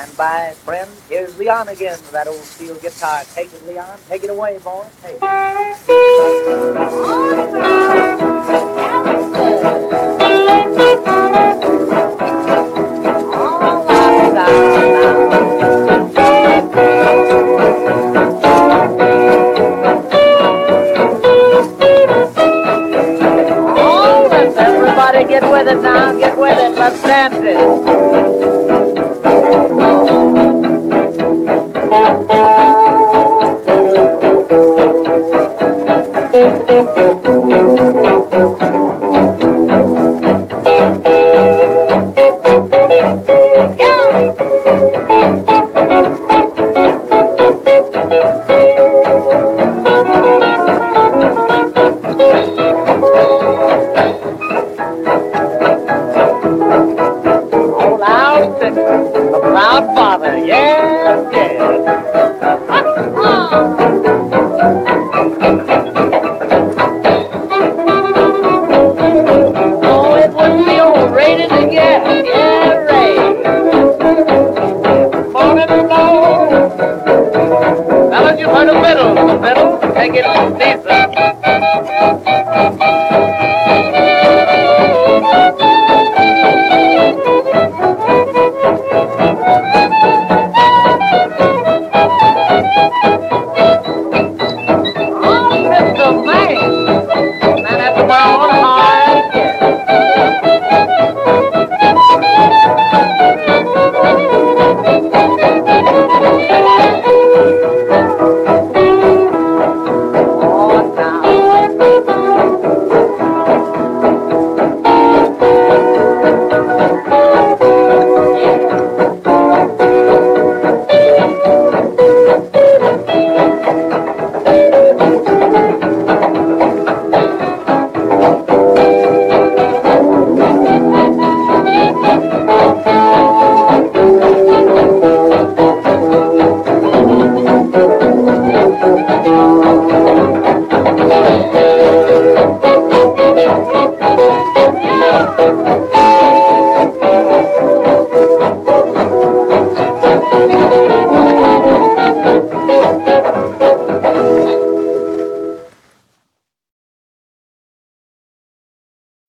And by friends, here's Leon again with that old steel guitar. Take it, Leon. Take it away, boy. Take Everybody get with it now, get with it, let's dance it. A proud father, yes, yes.